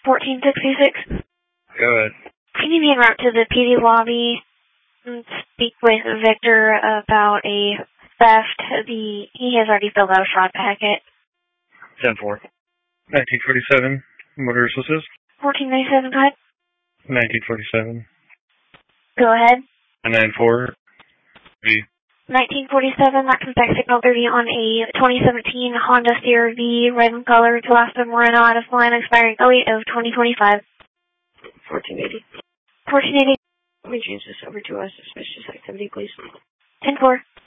1466. Go ahead. Can you be en route to the PD lobby and speak with Victor about a theft? He has already filled out a fraud packet. 10-4. 1947. What address was this? 1497, go ahead. 1947. Go ahead. 994. V. 1947, that comes back signal 30 on a 2017 Honda CR-V, red in color, Telasta Moreno out of line, expiring 08 of 2025. 1480. 1480. Let me change this over to a suspicious activity, please. 10-4.